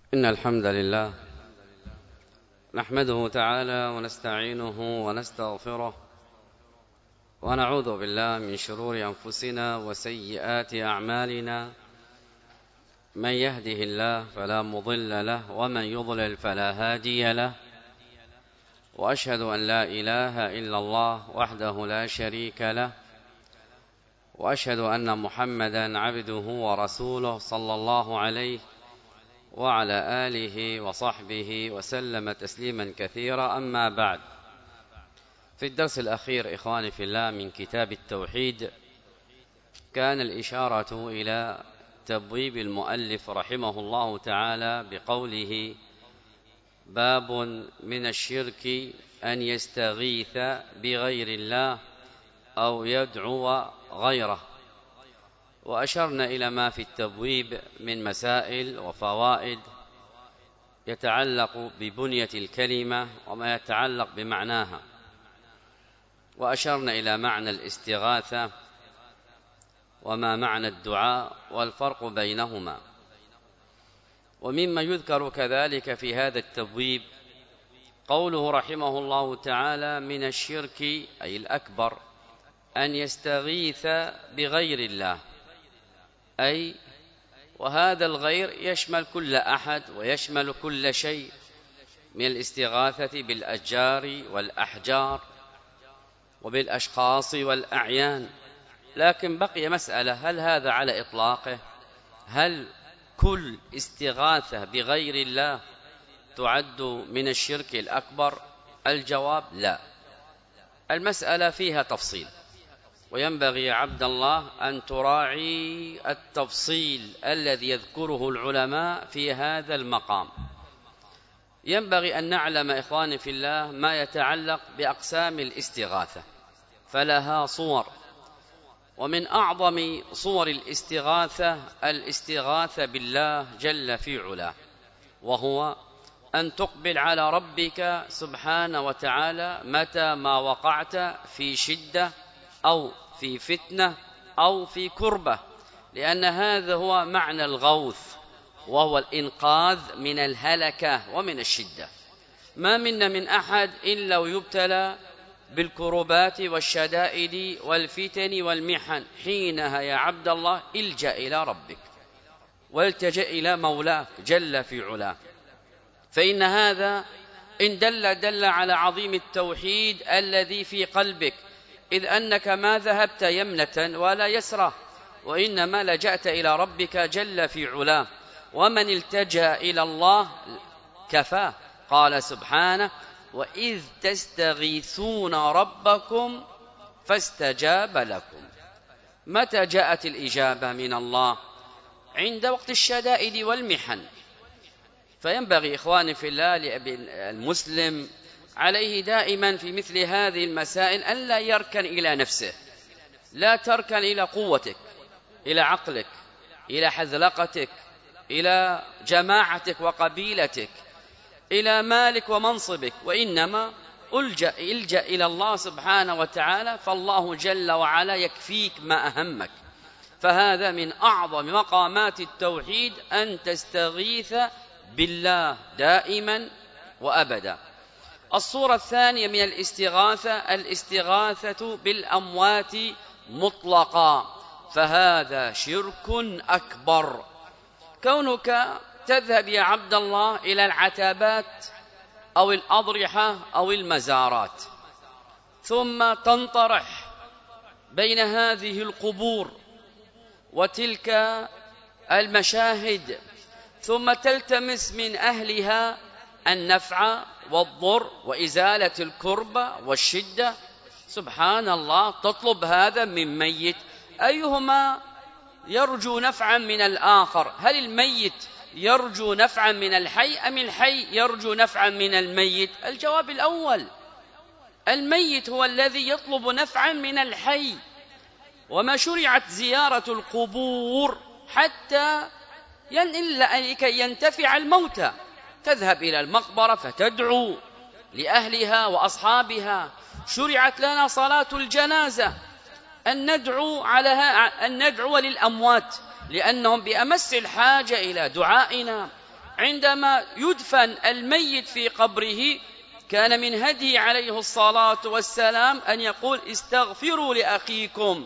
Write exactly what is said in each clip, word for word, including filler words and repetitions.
إن الحمد لله نحمده تعالى ونستعينه ونستغفره ونعوذ بالله من شرور أنفسنا وسيئات أعمالنا. من يهده الله فلا مضل له ومن يضلل فلا هادي له، وأشهد أن لا إله إلا الله وحده لا شريك له، وأشهد أن محمدا عبده ورسوله صلى الله عليه وعلى آله وصحبه وسلم تسليما كثيرا. أما بعد، في الدرس الأخير إخواني في الله من كتاب التوحيد كان الإشارة إلى تبويب المؤلف رحمه الله تعالى بقوله: باب من الشرك أن يستغيث بغير الله أو يدعو غيره. وأشرنا إلى ما في التبويب من مسائل وفوائد يتعلق ببنية الكلمة وما يتعلق بمعناها، وأشرنا إلى معنى الاستغاثة وما معنى الدعاء والفرق بينهما. ومما يذكر كذلك في هذا التبويب قوله رحمه الله تعالى: من الشرك أي الأكبر أن يستغيث بغير الله، أي وهذا الغير يشمل كل أحد ويشمل كل شيء، من الاستغاثة بالأشجار والأحجار وبالأشخاص والأعيان. لكن بقي مسألة: هل هذا على إطلاقه؟ هل كل استغاثة بغير الله تعد من الشرك الأكبر؟ الجواب: لا. المسألة فيها تفصيل، وينبغي يا عبد الله أن تراعي التفصيل الذي يذكره العلماء في هذا المقام. ينبغي أن نعلم إخواني في الله ما يتعلق بأقسام الاستغاثة، فلها صور، ومن أعظم صور الاستغاثة الاستغاثة بالله جل في علاه، وهو أن تقبل على ربك سبحانه وتعالى متى ما وقعت في شدة أو في فتنة أو في كربة، لأن هذا هو معنى الغوث، وهو الإنقاذ من الهلكة ومن الشدة. ما منا من أحد إلا ويبتلى بالكربات والشدائد والفتن والمحن، حينها يا عبد الله الجأ إلى ربك والتجأ إلى مولاك جل في علاه، فإن هذا إن دل دل على عظيم التوحيد الذي في قلبك، إذ أنك ما ذهبت يمنة ولا يسرى، وإنما لجأت إلى ربك جل في علاه. ومن التجأ إلى الله كفاه، قال سبحانه: وإذ تستغيثون ربكم فاستجاب لكم. متى جاءت الإجابة من الله؟ عند وقت الشدائد والمحن. فينبغي إخواني في الله المسلم عليه دائما في مثل هذه المسائل أن لا يركن إلى نفسه، لا تركن إلى قوتك، إلى عقلك، إلى حذلقتك، إلى جماعتك وقبيلتك، إلى مالك ومنصبك، وإنما ألجأ إلجأ إلى الله سبحانه وتعالى، فالله جل وعلا يكفيك ما أهمك. فهذا من أعظم مقامات التوحيد أن تستغيث بالله دائما وأبدا. الصورة الثانية من الاستغاثة الاستغاثة بالأموات مطلقا، فهذا شرك أكبر. كونك تذهب يا عبد الله إلى العتبات أو الأضرحة أو المزارات، ثم تنطرح بين هذه القبور وتلك المشاهد، ثم تلتمس من أهلها النفع والضر وإزالة الكربة والشدة. سبحان الله، تطلب هذا من ميت، أيهما يرجو نفعا من الآخر؟ هل الميت يرجو نفعا من الحي أم الحي يرجو نفعا من الميت؟ الجواب الأول، الميت هو الذي يطلب نفعا من الحي. وما شرعت زيارة القبور حتى لكي ينتفع الموتى، تذهب إلى المقبرة فتدعو لأهلها وأصحابها. شرعت لنا صلاة الجنازة، أن ندعو على أن ندعو للأموات، لأنهم بأمس الحاجة إلى دعائنا عندما يدفن الميت في قبره كان من هديه عليه الصلاة والسلام أن يقول استغفروا لأخيكم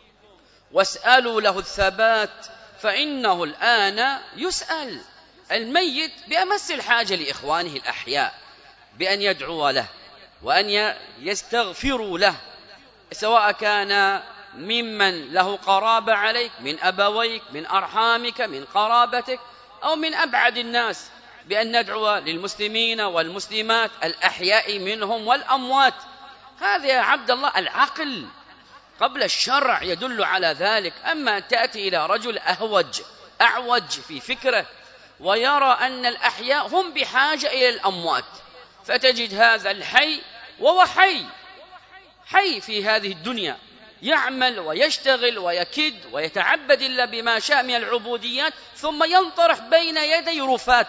واسألوا له الثبات فإنه الآن يسأل. الميت بأمس الحاجة لإخوانه الأحياء بأن يدعو له وأن يستغفروا له، سواء كان ممن له قرابة عليك من أبويك من أرحامك من قرابتك أو من أبعد الناس، بأن ندعو للمسلمين والمسلمات الأحياء منهم والأموات. هذا يا عبد الله العقل قبل الشرع يدل على ذلك. أما أن تأتي إلى رجل أهوج أعوج في فكره ويرى أن الأحياء هم بحاجة إلى الأموات، فتجد هذا الحي وهو حي حي في هذه الدنيا يعمل ويشتغل ويكد ويتعبد إلا بما شاء من العبوديات، ثم ينطرح بين يدي رفات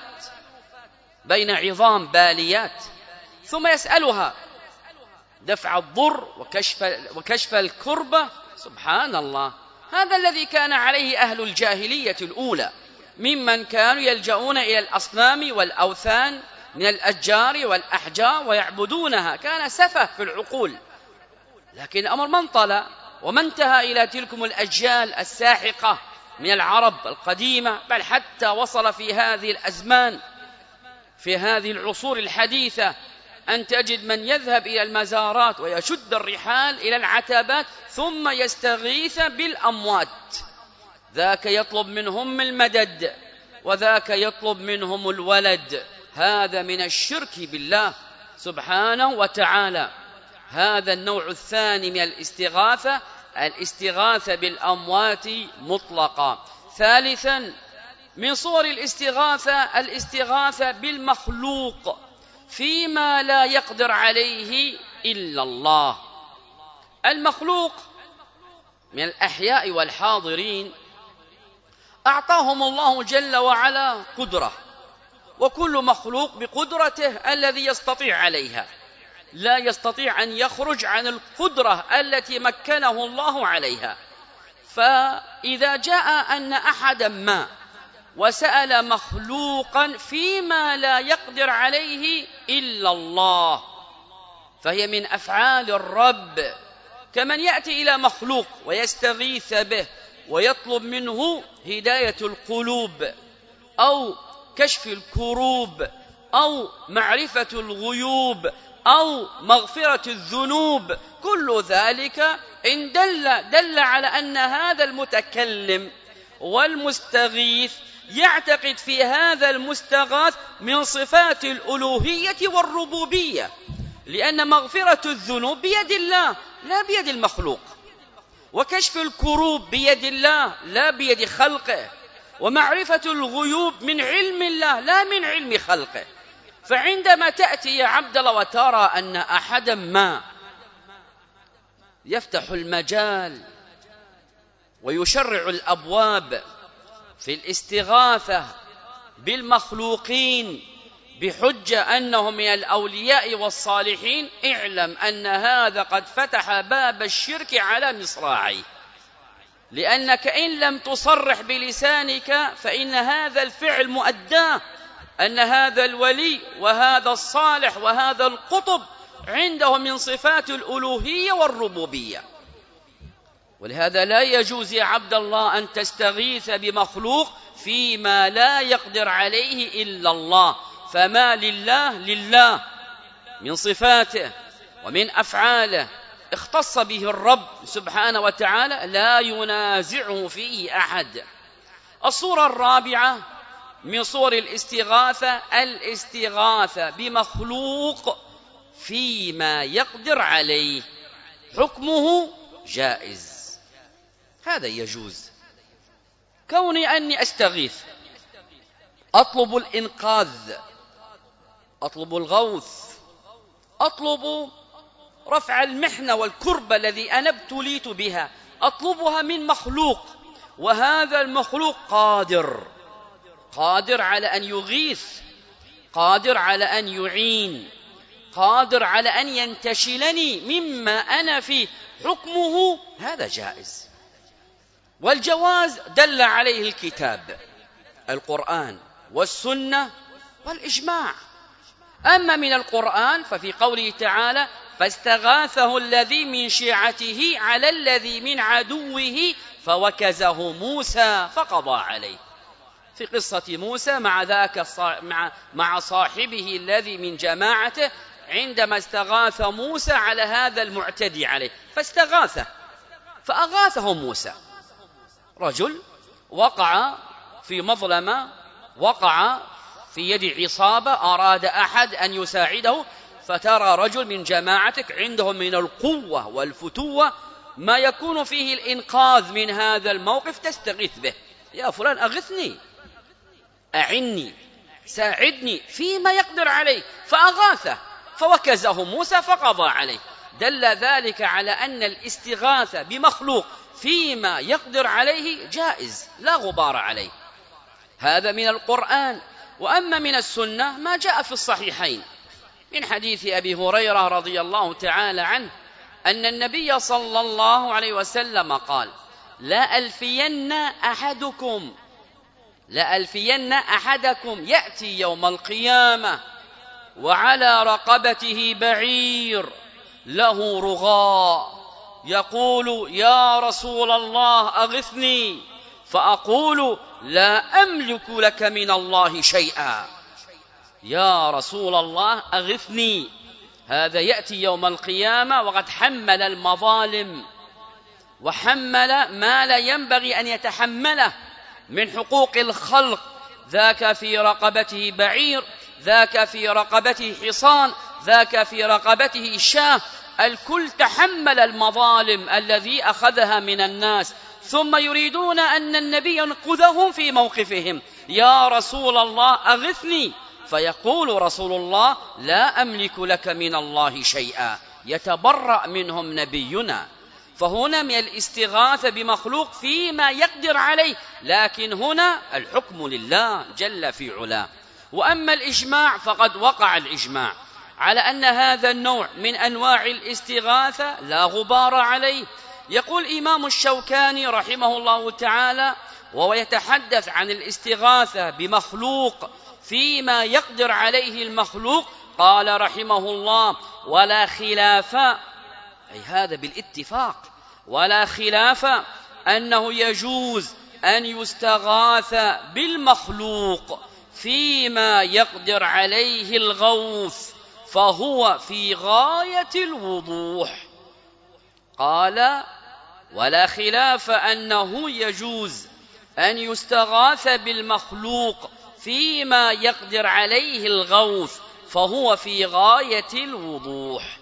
بين عظام باليات، ثم يسألها دفع الضر وكشف, وكشف الكربة. سبحان الله، هذا الذي كان عليه أهل الجاهلية الأولى ممن كانوا يلجؤون إلى الأصنام والأوثان من الأشجار والأحجار ويعبدونها، كان سفه في العقول. لكن الأمر ما انطلى وما انتهى إلى تلكم الأجيال الساحقة من العرب القديمة، بل حتى وصل في هذه الأزمان في هذه العصور الحديثة أن تجد من يذهب إلى المزارات ويشد الرحال إلى العتبات ثم يستغيث بالأموات، ذاك يطلب منهم المدد وذاك يطلب منهم الولد. هذا من الشرك بالله سبحانه وتعالى. هذا النوع الثاني من الاستغاثة، الاستغاثة بالأموات مطلقا. ثالثا من صور الاستغاثة الاستغاثة بالمخلوق فيما لا يقدر عليه إلا الله. المخلوق من الأحياء والحاضرين أعطاهم الله جل وعلا قدرة، وكل مخلوق بقدرته الذي يستطيع عليها، لا يستطيع أن يخرج عن القدرة التي مكنه الله عليها. فإذا جاء أن أحدا ما وسأل مخلوقا فيما لا يقدر عليه إلا الله فهي من أفعال الرب، كمن يأتي إلى مخلوق ويستغيث به ويطلب منه هداية القلوب أو كشف الكروب أو معرفة الغيوب أو مغفرة الذنوب. كل ذلك إن دل, دل على أن هذا المتكلم والمستغيث يعتقد في هذا المستغاث من صفات الألوهية والربوبية، لأن مغفرة الذنوب بيد الله لا بيد المخلوق، وكشف الكروب بيد الله لا بيد خلقه، ومعرفة الغيوب من علم الله لا من علم خلقه. فعندما تأتي يا عبد الله وترى أن أحدا ما يفتح المجال ويشرع الأبواب في الاستغاثة بالمخلوقين بحجة أنهم من الأولياء والصالحين، اعلم أن هذا قد فتح باب الشرك على مصراعيه، لأنك إن لم تصرح بلسانك فإن هذا الفعل مؤداه أن هذا الولي وهذا الصالح وهذا القطب عنده من صفات الألوهية والربوبية. ولهذا لا يجوز يا عبد الله أن تستغيث بمخلوق فيما لا يقدر عليه إلا الله، فما لله لله من صفاته ومن أفعاله اختص به الرب سبحانه وتعالى لا ينازعه فيه أحد. الصورة الرابعة من صور الاستغاثة الاستغاثة بمخلوق فيما يقدر عليه، حكمه جائز، هذا يجوز. كوني أني أستغيث أطلب الإنقاذ، أطلب الغوث، أطلب رفع المحنة والكربة الذي أنا ابتليت بها، أطلبها من مخلوق، وهذا المخلوق قادر قادر على أن يغيث، قادر على أن يعين، قادر على أن ينتشلني مما أنا فيه، حكمه هذا جائز. والجواز دل عليه الكتاب القرآن والسنة والإجماع. أما من القرآن ففي قوله تعالى: فاستغاثه الذي من شيعته على الذي من عدوه فوكزه موسى فقضى عليه، في قصة موسى مع ذاك مع مع صاحبه الذي من جماعته عندما استغاث موسى على هذا المعتدي عليه، فاستغاثه فأغاثه موسى. رجل وقع في مظلمة، وقع في يد عصابة، أراد أحد أن يساعده، فترى رجل من جماعتك عندهم من القوة والفتوة ما يكون فيه الإنقاذ من هذا الموقف، تستغيث به: يا فلان أغثني، أعني، ساعدني فيما يقدر عليه، فأغاثه فوكزه موسى فقضى عليه. دل ذلك على أن الاستغاثة بمخلوق فيما يقدر عليه جائز لا غبار عليه. هذا من القرآن. وأما من السنة ما جاء في الصحيحين من حديث أبي هريرة رضي الله تعالى عنه أن النبي صلى الله عليه وسلم قال: لا ألفين أحدكم لا ألفين أحدكم يأتي يوم القيامة وعلى رقبته بعير له رغاء يقول: يا رسول الله أغثني، فأقول: لا أملك لك من الله شيئا. يا رسول الله أغثني. هذا يأتي يوم القيامة وقد حمل المظالم وحمل ما لا ينبغي أن يتحمله من حقوق الخلق، ذاك في رقبته بعير، ذاك في رقبته حصان، ذاك في رقبته شاة، الكل تحمل المظالم الذي أخذها من الناس، ثم يريدون أن النبي ينقذهم في موقفهم: يا رسول الله أغثني، فيقول رسول الله: لا أملك لك من الله شيئا. يتبرأ منهم نبينا. فهنا من الاستغاثة بمخلوق فيما يقدر عليه، لكن هنا الحكم لله جل في علاه. وأما الإجماع فقد وقع الإجماع على أن هذا النوع من أنواع الاستغاثة لا غبار عليه. يقول إمام الشوكاني رحمه الله تعالى وهو يتحدث عن الاستغاثة بمخلوق فيما يقدر عليه المخلوق، قال رحمه الله: ولا خلاف، أي هذا بالاتفاق، ولا خلاف أنه يجوز أن يستغاث بالمخلوق فيما يقدر عليه الغوث، فهو في غاية الوضوح. قال: ولا خلاف أنه يجوز أن يستغاث بالمخلوق فيما يقدر عليه الغوث، فهو في غاية الوضوح.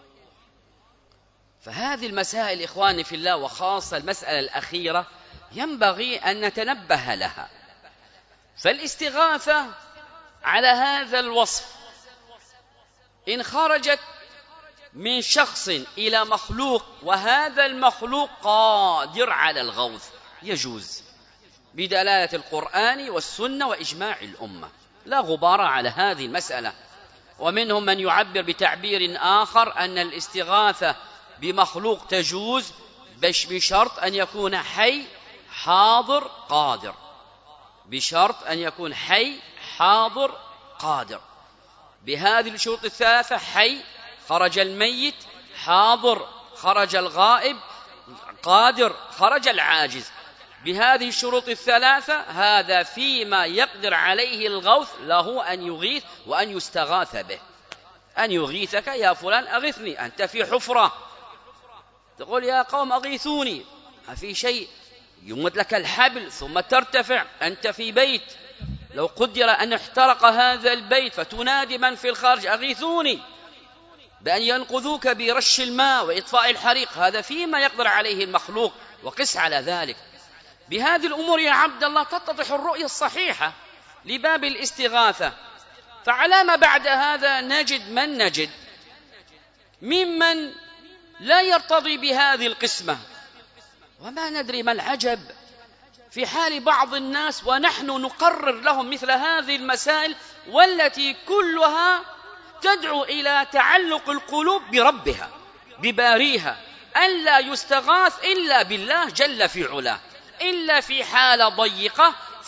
فهذه المسائل إخواني في الله، وخاصة المسألة الأخيرة، ينبغي أن نتنبه لها. فالاستغاثة على هذا الوصف إن خرجت من شخص إلى مخلوق وهذا المخلوق قادر على الغوث يجوز بدلالة القرآن والسنة وإجماع الأمة، لا غبار على هذه المسألة. ومنهم من يعبر بتعبير آخر أن الاستغاثة بمخلوق تجوز بشرط أن يكون حي حاضر قادر، بشرط أن يكون حي حاضر قادر. بهذه الشروط الثلاثة: حي خرج الميت، حاضر خرج الغائب، قادر خرج العاجز. بهذه الشروط الثلاثة هذا فيما يقدر عليه الغوث له أن يغيث وأن يستغاث به. أن يغيثك: يا فلان أغثني، أنت في حفرة، تقول: يا قوم أغيثوني، ما في شيء، يمد لك الحبل ثم ترتفع. أنت في بيت، لو قدر أن احترق هذا البيت فتنادي من في الخارج: أغيثوني، بأن ينقذوك برش الماء وإطفاء الحريق. هذا فيما يقدر عليه المخلوق، وقس على ذلك. بهذه الأمور يا عبد الله تتضح الرؤية الصحيحة لباب الاستغاثة. فعلى ما بعد هذا نجد من نجد ممن لا يرتضي بهذه القسمة، وما ندري ما العجب في حال بعض الناس ونحن نقرر لهم مثل هذه المسائل، والتي كلها تدعو إلى تعلق القلوب بربها بباريها، أن لا يستغاث إلا بالله جل في علاه، إلا في حالة ضيقة،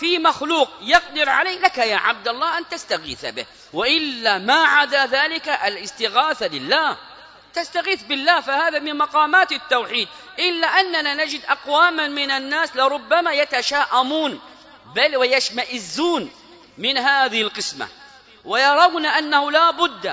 في مخلوق يقدر عليه لك يا عبد الله أن تستغيث به، وإلا ما عدا ذلك الاستغاثة لله، تستغيث بالله، فهذا من مقامات التوحيد. إلا أننا نجد أقواما من الناس لربما يتشاءمون بل ويشمئزون من هذه القسمة، ويرون أنه لا بد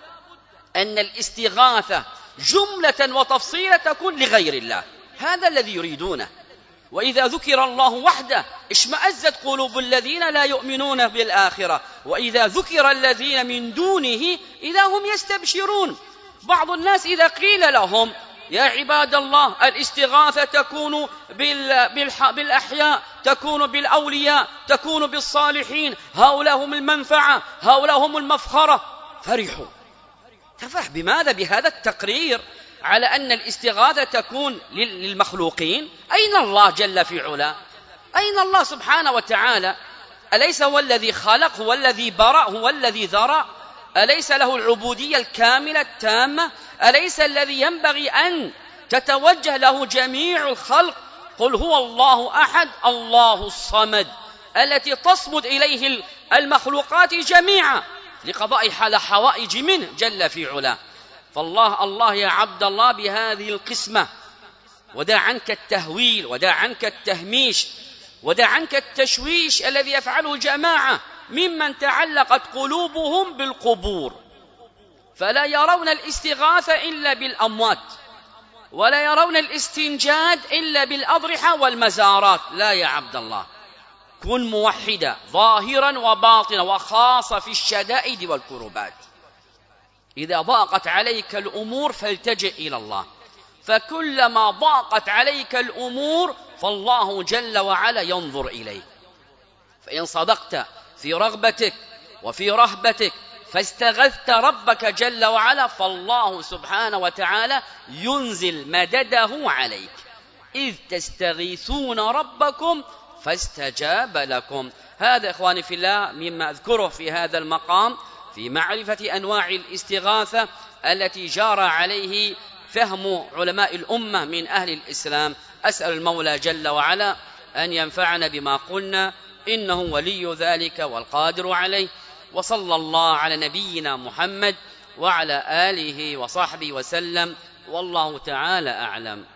أن الاستغاثة جملة وتفصيلة تكون لغير الله، هذا الذي يريدونه. وإذا ذكر الله وحده اشمأزت قلوب الذين لا يؤمنون بالآخرة، وإذا ذكر الذين من دونه إذا هم يستبشرون. بعض الناس إذا قيل لهم يا عباد الله الاستغاثة تكون بالأحياء، تكون بالأولياء، تكون بالصالحين، هؤلاء هم المنفعة، هؤلاء هم المفخرة، فرحوا. تفرح بماذا؟ بهذا التقرير على أن الاستغاثة تكون للمخلوقين. أين الله جل في علا؟ أين الله سبحانه وتعالى؟ أليس هو الذي خلق، هو الذي برأ، هو الذي ذرأ؟ أليس له العبودية الكاملة التامة؟ أليس الذي ينبغي أن تتوجه له جميع الخلق؟ قل هو الله أحد الله الصمد، التي تصمد إليه المخلوقات جميعا لقضاء حال حوائج منه جل في علا. فالله الله يا عبد الله بهذه القسمة، ودع عنك التهويل، ودع عنك التهميش، ودع عنك التشويش الذي يفعله جماعة ممن تعلقت قلوبهم بالقبور، فلا يرون الاستغاثة إلا بالأموات، ولا يرون الاستنجاد إلا بالأضرحة والمزارات. لا يا عبد الله، كن موحدا ظاهرا وباطنا، وخاصة في الشدائد والكربات. إذا ضاقت عليك الأمور فالتجئ إلى الله، فكلما ضاقت عليك الأمور فالله جل وعلا ينظر إليك. فإن صدقت في رغبتك وفي رهبتك فاستغثت ربك جل وعلا، فالله سبحانه وتعالى ينزل مدده عليك. إذ تستغيثون ربكم فاستجاب لكم. هذا إخواني في الله مما أذكره في هذا المقام في معرفة أنواع الاستغاثة التي جار عليه فهم علماء الأمة من أهل الإسلام. أسأل المولى جل وعلا أن ينفعنا بما قلنا، إنه ولي ذلك والقادر عليه. وصلى الله على نبينا محمد وعلى آله وصحبه وسلم، والله تعالى أعلم.